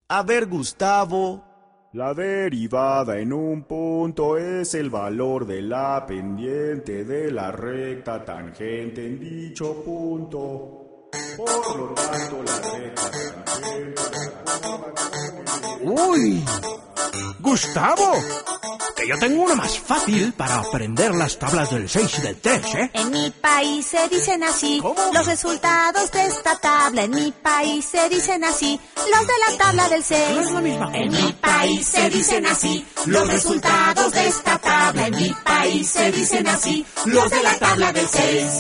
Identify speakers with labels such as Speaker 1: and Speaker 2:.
Speaker 1: A ver, Gustavo.
Speaker 2: La derivada en un punto es el valor de la pendiente de la recta tangente en dicho punto. Por lo tanto, la recta tangente...
Speaker 3: ¡Uy! ¡Gustavo! Que yo tengo una más fácil para aprender las tablas del 6 y del 3, ¿eh?
Speaker 4: En mi país se dicen así.
Speaker 3: ¿Cómo?
Speaker 4: Los resultados de esta tabla. En mi país se dicen así. Los de la tabla del 6.
Speaker 3: No es la misma.
Speaker 4: En mi país se dicen así. Los resultados de esta tabla. En mi país se dicen así. Los de la tabla del 6.